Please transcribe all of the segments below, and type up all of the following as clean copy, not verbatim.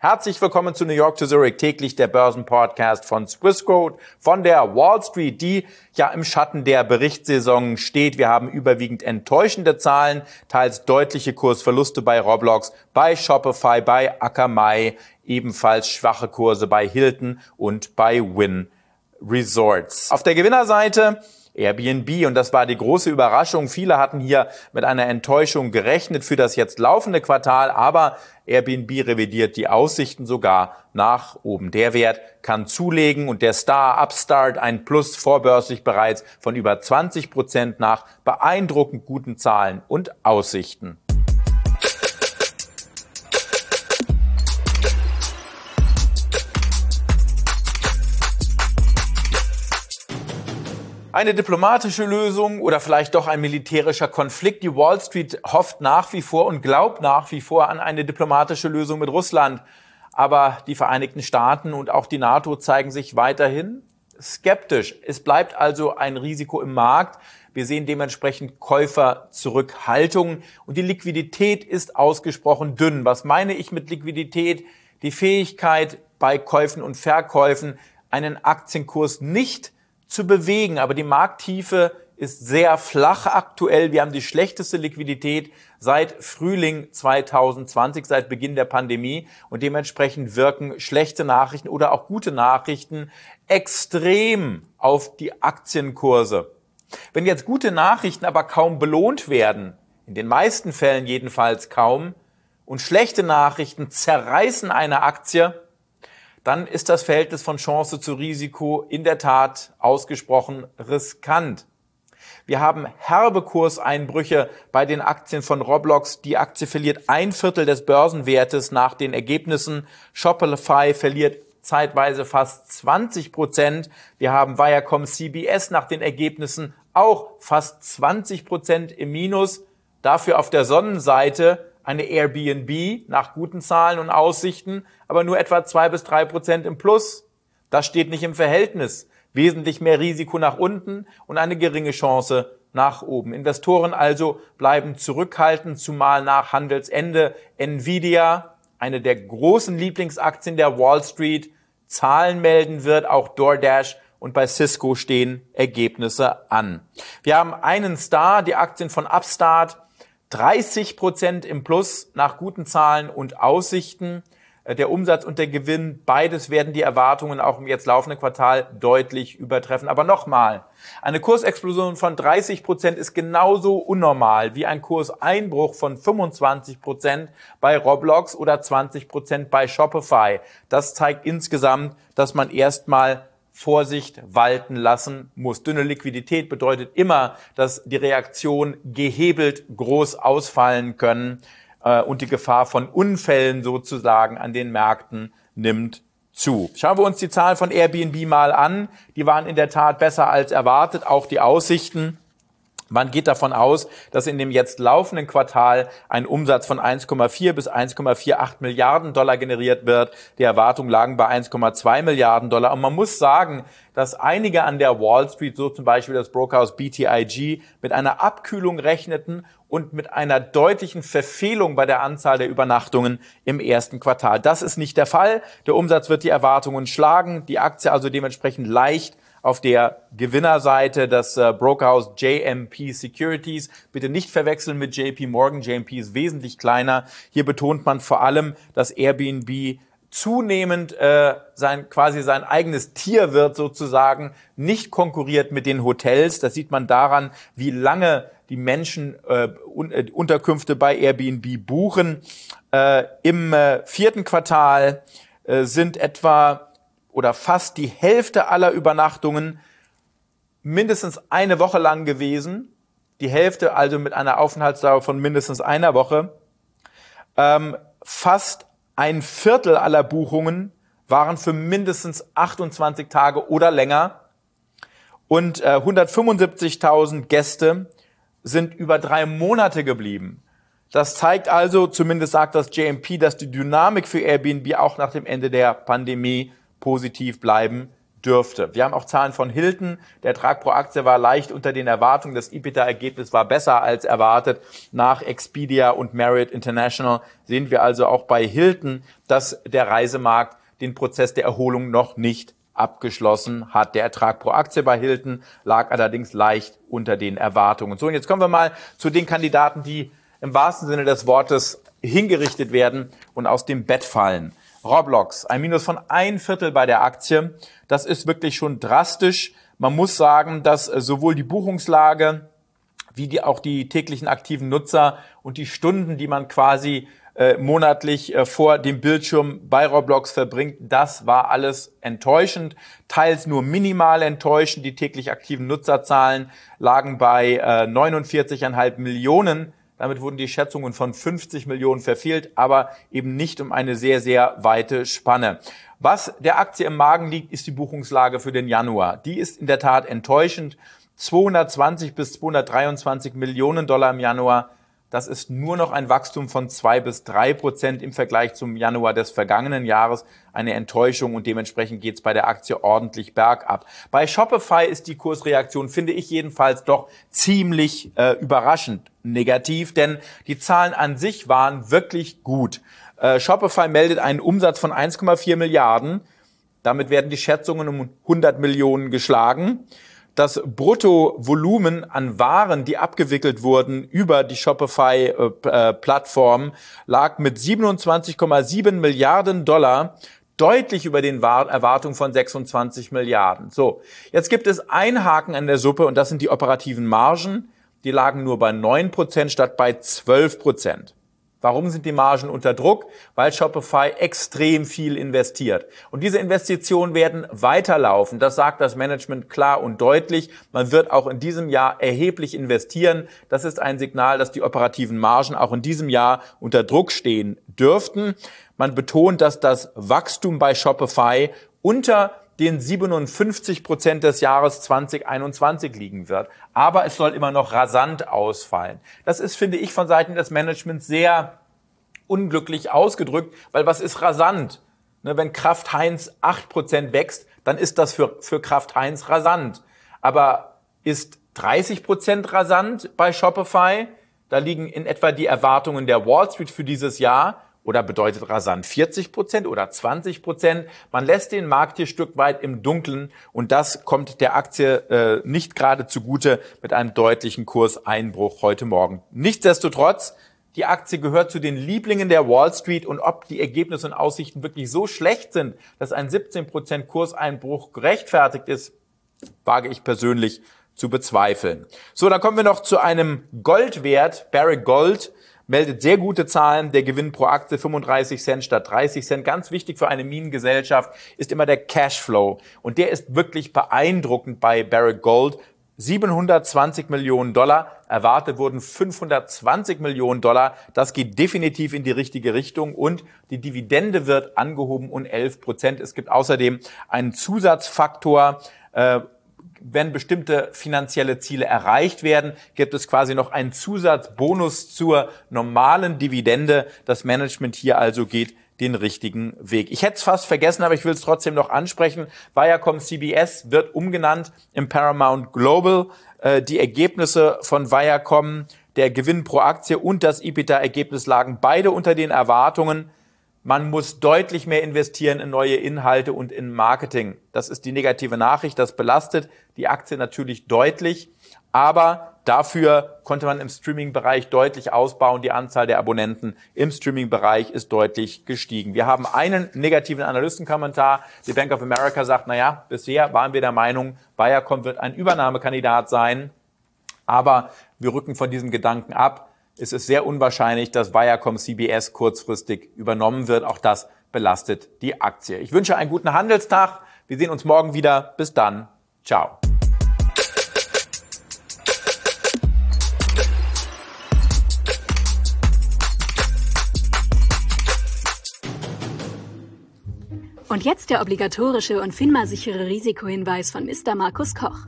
Herzlich willkommen zu New York to Zurich, täglich der Börsenpodcast von Swissquote, von der Wall Street, die ja im Schatten der Berichtssaison steht. Wir haben überwiegend enttäuschende Zahlen, teils deutliche Kursverluste bei Roblox, bei Shopify, bei Akamai, ebenfalls schwache Kurse bei Hilton und bei Wynn Resorts. Auf der Gewinnerseite Airbnb, und das war die große Überraschung. Viele hatten hier mit einer Enttäuschung gerechnet für das jetzt laufende Quartal, aber Airbnb revidiert die Aussichten sogar nach oben. Der Wert kann zulegen und der Star Upstart ein Plus vorbörslich bereits von über 20% nach beeindruckend guten Zahlen und Aussichten. Eine diplomatische Lösung oder vielleicht doch ein militärischer Konflikt. Die Wall Street hofft nach wie vor und glaubt nach wie vor an eine diplomatische Lösung mit Russland. Aber die Vereinigten Staaten und auch die NATO zeigen sich weiterhin skeptisch. Es bleibt also ein Risiko im Markt. Wir sehen dementsprechend Käuferzurückhaltung und die Liquidität ist ausgesprochen dünn. Was meine ich mit Liquidität? Die Fähigkeit bei Käufen und Verkäufen, einen Aktienkurs nicht zu bewegen. Aber die Markttiefe ist sehr flach aktuell. Wir haben die schlechteste Liquidität seit Frühling 2020, seit Beginn der Pandemie. Und dementsprechend wirken schlechte Nachrichten oder auch gute Nachrichten extrem auf die Aktienkurse. Wenn jetzt gute Nachrichten aber kaum belohnt werden, in den meisten Fällen jedenfalls kaum, und schlechte Nachrichten zerreißen eine Aktie, dann ist das Verhältnis von Chance zu Risiko in der Tat ausgesprochen riskant. Wir haben herbe Kurseinbrüche bei den Aktien von Roblox. Die Aktie verliert 1/4 des Börsenwertes nach den Ergebnissen. Shopify verliert zeitweise fast 20%. Wir haben Viacom CBS nach den Ergebnissen auch fast 20% im Minus. Dafür auf der Sonnenseite eine Airbnb nach guten Zahlen und Aussichten, aber nur etwa 2-3% im Plus. Das steht nicht im Verhältnis. Wesentlich mehr Risiko nach unten und eine geringe Chance nach oben. Investoren also bleiben zurückhaltend, zumal nach Handelsende Nvidia, eine der großen Lieblingsaktien der Wall Street, Zahlen melden wird. Auch DoorDash und bei Cisco stehen Ergebnisse an. Wir haben einen Star, die Aktien von Upstart, 30% im Plus nach guten Zahlen und Aussichten. Der Umsatz und der Gewinn, beides werden die Erwartungen auch im jetzt laufenden Quartal deutlich übertreffen. Aber nochmal, eine Kursexplosion von 30% ist genauso unnormal wie ein Kurseinbruch von 25% bei Roblox oder 20% bei Shopify. Das zeigt insgesamt, dass man erstmal Vorsicht walten lassen muss. Dünne Liquidität bedeutet immer, dass die Reaktionen gehebelt groß ausfallen können und die Gefahr von Unfällen sozusagen an den Märkten nimmt zu. Schauen wir uns die Zahlen von Airbnb mal an. Die waren in der Tat besser als erwartet, auch die Aussichten. Man geht davon aus, dass in dem jetzt laufenden Quartal ein Umsatz von 1,4 bis 1,48 Milliarden Dollar generiert wird. Die Erwartungen lagen bei 1,2 Milliarden Dollar. Und man muss sagen, dass einige an der Wall Street, so zum Beispiel das Brokerhaus BTIG, mit einer Abkühlung rechneten und mit einer deutlichen Verfehlung bei der Anzahl der Übernachtungen im ersten Quartal. Das ist nicht der Fall. Der Umsatz wird die Erwartungen schlagen. Die Aktie also dementsprechend leicht auf der Gewinnerseite. Das Brokerhaus JMP Securities, bitte nicht verwechseln mit JP Morgan. JMP ist wesentlich kleiner. Hier betont man vor allem, dass Airbnb zunehmend sein eigenes Tier wird sozusagen, nicht konkurriert mit den Hotels. Das sieht man daran, wie lange die Menschen Unterkünfte bei Airbnb buchen. Im vierten Quartal sind etwa oder fast die Hälfte aller Übernachtungen mindestens eine Woche lang gewesen. Die Hälfte also mit einer Aufenthaltsdauer von mindestens einer Woche. Fast 1/4 aller Buchungen waren für mindestens 28 Tage oder länger. Und 175.000 Gäste sind über 3 Monate geblieben. Das zeigt also, zumindest sagt das JMP, dass die Dynamik für Airbnb auch nach dem Ende der Pandemie positiv bleiben dürfte. Wir haben auch Zahlen von Hilton. Der Ertrag pro Aktie war leicht unter den Erwartungen. Das EBITDA-Ergebnis war besser als erwartet. Nach Expedia und Marriott International sehen wir also auch bei Hilton, dass der Reisemarkt den Prozess der Erholung noch nicht abgeschlossen hat. Der Ertrag pro Aktie bei Hilton lag allerdings leicht unter den Erwartungen. So, und jetzt kommen wir mal zu den Kandidaten, die im wahrsten Sinne des Wortes hingerichtet werden und aus dem Bett fallen. Roblox, ein Minus von 1/4 bei der Aktie. Das ist wirklich schon drastisch. Man muss sagen, dass sowohl die Buchungslage wie auch die täglichen aktiven Nutzer und die Stunden, die man quasi monatlich vor dem Bildschirm bei Roblox verbringt, das war alles enttäuschend, teils nur minimal enttäuschend. Die täglich aktiven Nutzerzahlen lagen bei 49,5 Millionen. Damit wurden die Schätzungen von 50 Millionen verfehlt, aber eben nicht um eine sehr, sehr weite Spanne. Was der Aktie im Magen liegt, ist die Buchungslage für den Januar. Die ist in der Tat enttäuschend. 220 bis 223 Millionen Dollar im Januar. Das ist nur noch ein Wachstum von 2 bis 3% im Vergleich zum Januar des vergangenen Jahres. Eine Enttäuschung und dementsprechend geht es bei der Aktie ordentlich bergab. Bei Shopify ist die Kursreaktion, finde ich jedenfalls, doch ziemlich überraschend negativ, denn die Zahlen an sich waren wirklich gut. Shopify meldet einen Umsatz von 1,4 Milliarden. Damit werden die Schätzungen um 100 Millionen geschlagen. Das Bruttovolumen an Waren, die abgewickelt wurden über die Shopify-Plattform, lag mit 27,7 Milliarden Dollar deutlich über den Erwartungen von 26 Milliarden. So, jetzt gibt es einen Haken an der Suppe und das sind die operativen Margen. Die lagen nur bei 9% statt bei 12%. Warum sind die Margen unter Druck? Weil Shopify extrem viel investiert. Und diese Investitionen werden weiterlaufen. Das sagt das Management klar und deutlich. Man wird auch in diesem Jahr erheblich investieren. Das ist ein Signal, dass die operativen Margen auch in diesem Jahr unter Druck stehen dürften. Man betont, dass das Wachstum bei Shopify unter den 57% des Jahres 2021 liegen wird. Aber es soll immer noch rasant ausfallen. Das ist, finde ich, von Seiten des Managements sehr unglücklich ausgedrückt, weil was ist rasant? Wenn Kraft Heinz 8% wächst, dann ist das für Kraft Heinz rasant. Aber ist 30% rasant bei Shopify? Da liegen in etwa die Erwartungen der Wall Street für dieses Jahr. Oder bedeutet rasant 40% oder 20%? Man lässt den Markt hier ein Stück weit im Dunkeln und das kommt der Aktie nicht gerade zugute mit einem deutlichen Kurseinbruch heute Morgen. Nichtsdestotrotz, die Aktie gehört zu den Lieblingen der Wall Street und ob die Ergebnisse und Aussichten wirklich so schlecht sind, dass ein 17% Kurseinbruch gerechtfertigt ist, wage ich persönlich zu bezweifeln. So, dann kommen wir noch zu einem Goldwert, Barrick Gold. Meldet sehr gute Zahlen. Der Gewinn pro Aktie 35 Cent statt 30 Cent. Ganz wichtig für eine Minengesellschaft ist immer der Cashflow. Und der ist wirklich beeindruckend bei Barrick Gold. 720 Millionen Dollar. Erwartet wurden 520 Millionen Dollar. Das geht definitiv in die richtige Richtung. Und die Dividende wird angehoben um 11%. Es gibt außerdem einen Zusatzfaktor, wenn bestimmte finanzielle Ziele erreicht werden, gibt es quasi noch einen Zusatzbonus zur normalen Dividende. Das Management hier also geht den richtigen Weg. Ich hätte es fast vergessen, aber ich will es trotzdem noch ansprechen. Viacom CBS wird umgenannt in Paramount Global. Die Ergebnisse von Viacom, der Gewinn pro Aktie und das EBITDA-Ergebnis lagen beide unter den Erwartungen. Man muss deutlich mehr investieren in neue Inhalte und in Marketing. Das ist die negative Nachricht. Das belastet die Aktie natürlich deutlich. Aber dafür konnte man im Streaming-Bereich deutlich ausbauen. Die Anzahl der Abonnenten im Streaming-Bereich ist deutlich gestiegen. Wir haben einen negativen Analystenkommentar. Die Bank of America sagt, bisher waren wir der Meinung, Viacom wird ein Übernahmekandidat sein. Aber wir rücken von diesem Gedanken ab. Es ist sehr unwahrscheinlich, dass Viacom CBS kurzfristig übernommen wird. Auch das belastet die Aktie. Ich wünsche einen guten Handelstag. Wir sehen uns morgen wieder. Bis dann. Ciao. Und jetzt der obligatorische und FINMA-sichere Risikohinweis von Mr. Markus Koch.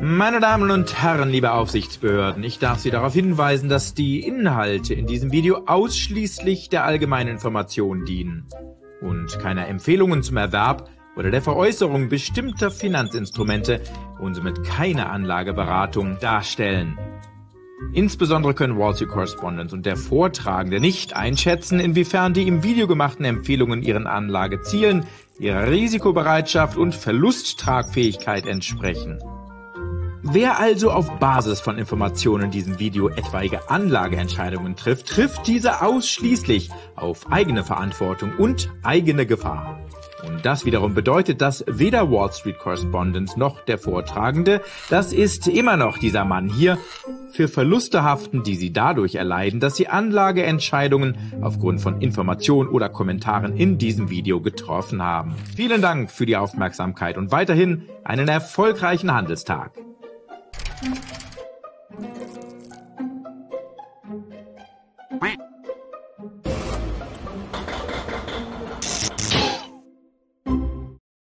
Meine Damen und Herren, liebe Aufsichtsbehörden, ich darf Sie darauf hinweisen, dass die Inhalte in diesem Video ausschließlich der allgemeinen Information dienen und keine Empfehlungen zum Erwerb oder der Veräußerung bestimmter Finanzinstrumente und somit keine Anlageberatung darstellen. Insbesondere können Wall Street Correspondent und der Vortragende nicht einschätzen, inwiefern die im Video gemachten Empfehlungen ihren Anlagezielen, ihrer Risikobereitschaft und Verlusttragfähigkeit entsprechen. Wer also auf Basis von Informationen in diesem Video etwaige Anlageentscheidungen trifft, trifft diese ausschließlich auf eigene Verantwortung und eigene Gefahr. Und das wiederum bedeutet, dass weder Wall Street Correspondent noch der Vortragende, das ist immer noch dieser Mann hier, für Verluste haften, die sie dadurch erleiden, dass sie Anlageentscheidungen aufgrund von Informationen oder Kommentaren in diesem Video getroffen haben. Vielen Dank für die Aufmerksamkeit und weiterhin einen erfolgreichen Handelstag.